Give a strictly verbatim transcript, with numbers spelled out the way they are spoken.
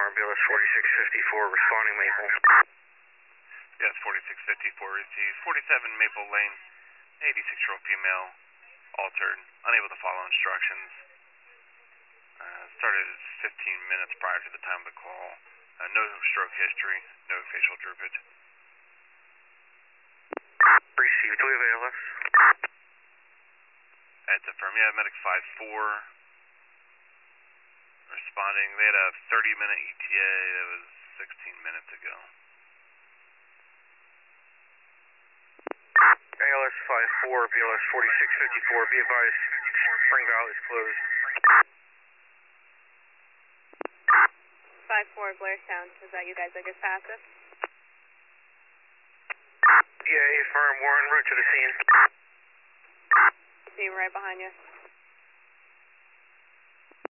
Farm, B L S forty-six fifty-four, responding Maple. Yes, forty-six fifty-four received. forty-seven Maple Lane, eighty-six-year-old female, altered, unable to follow instructions. Uh, started fifteen minutes prior to the time of the call. Uh, no stroke history, no facial droopage. Received, do we have A L S? That's affirmed. Yeah, medic five four. Responding. They had a thirty minute E T A. That was sixteen minutes ago. A L S five four, B L S forty-six fifty-four, be advised, Spring Valley is closed. five four, Blairstown, was that you guys that just passed us? Yeah, affirm, we're en route to the scene. See you right behind you.